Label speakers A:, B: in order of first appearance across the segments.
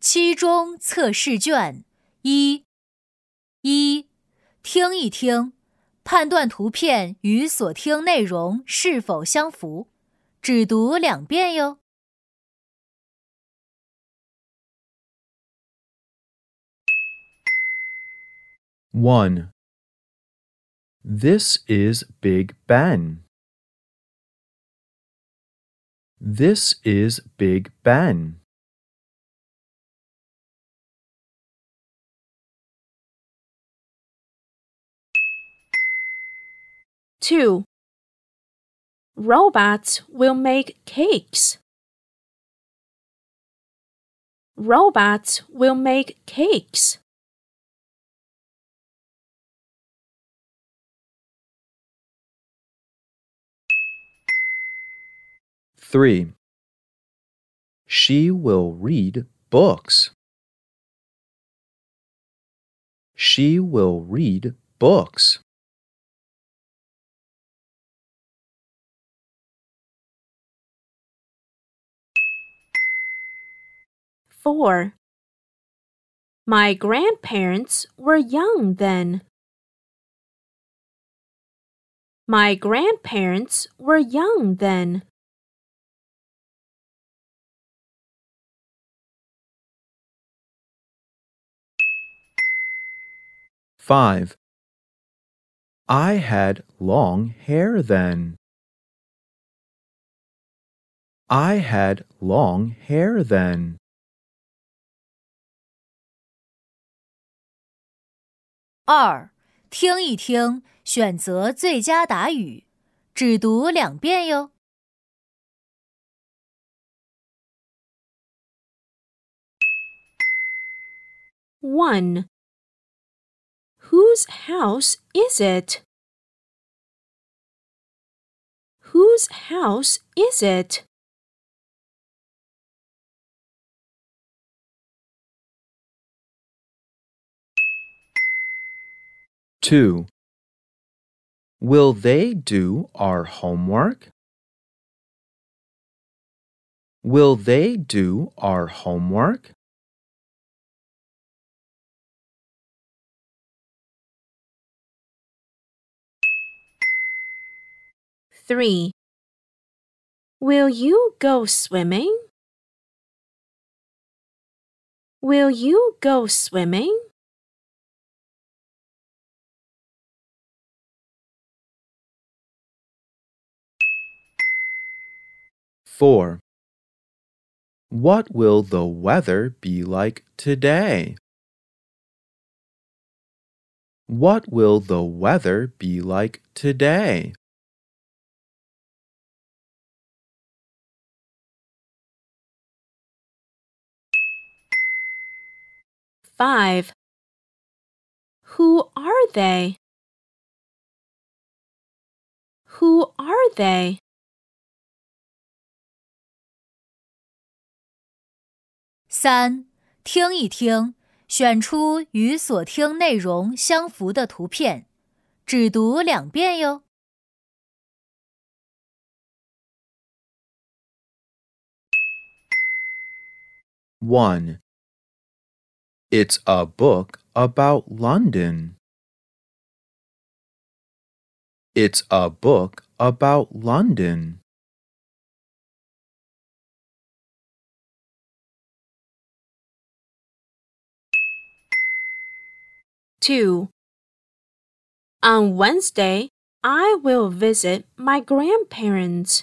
A: 期中测试卷一听一听，判断图片与所听内容是否相符，只读2遍哟。
B: 1. This is Big Ben. This is Big Ben.
C: 2. Robots will make cakes. Robots will make cakes.
B: 3. She will read books. She will read books.
C: 4. My grandparents were young then. My grandparents were young then.
B: 5. I had long hair then. I had long hair then.
A: 2. 听一听，选择最佳答语，只读2遍哟。
C: 1. Whose house is it? Whose house is it?
B: 2. Will they do our homework? Will they do our homework?
C: 3. Will you go swimming? Will you go swimming?
B: 4. What will the weather be like today? What will the weather be like today?
C: 5. Who are they? Who are they?
A: 3. 听一听，选出与所听内容相符的图片，只读2遍哟。
B: 1. It's a book about London. It's a book about London.
C: 2. On Wednesday, I will visit my grandparents.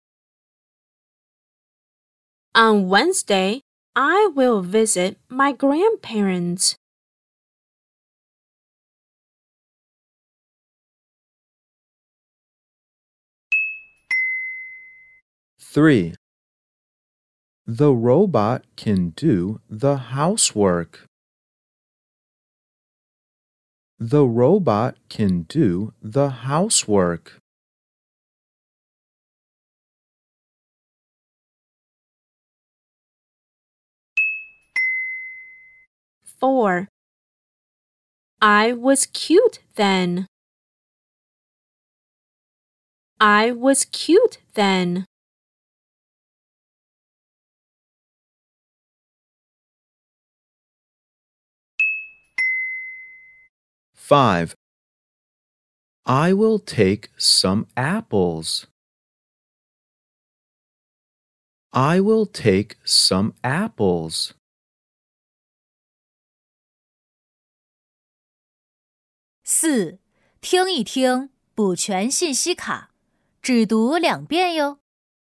C: On Wednesday, I will visit my grandparents.
B: 3. The robot can do the housework. The robot can do the housework.
C: 4. I was cute then. I was cute then.
B: 5. I will take some apples. I will take some apples.
A: 4. 听一听，补全信息卡，只读2遍哟。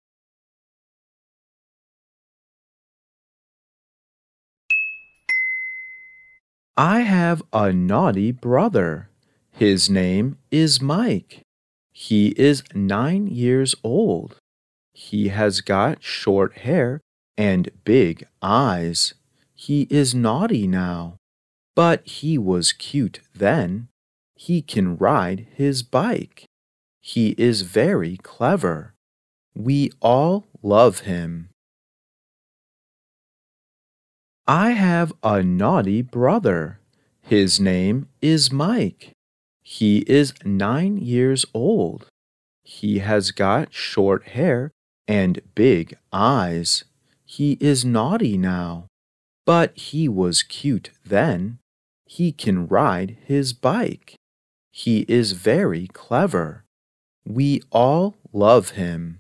B: I have a naughty brother. His name is Mike. He is 9 years old. He has got short hair and big eyes. He is naughty now, but he was cute then. He can ride his bike. He is very clever. We all love him. I have a naughty brother. His name is Mike. He is 9 years old. He has got short hair and big eyes. He is naughty now, but he was cute then. He can ride his bike. He is very clever. We all love him.